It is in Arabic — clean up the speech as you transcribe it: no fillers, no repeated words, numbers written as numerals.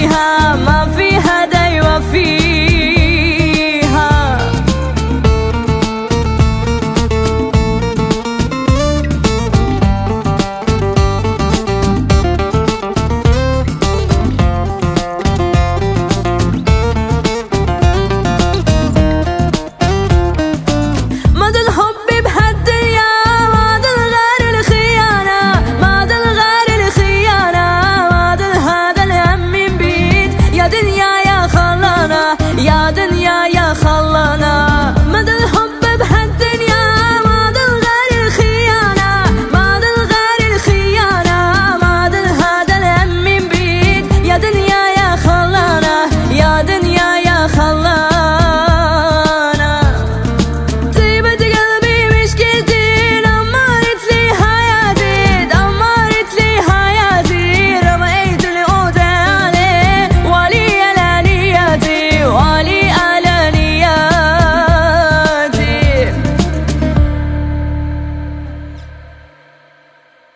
فيها ما فيها دايوة فيها. ما ده الحب بهالدنيا، ما ده الغير الخيانة، ما ده الغير الخيانة، ما ده هذا الهم من بيد يا دنيا.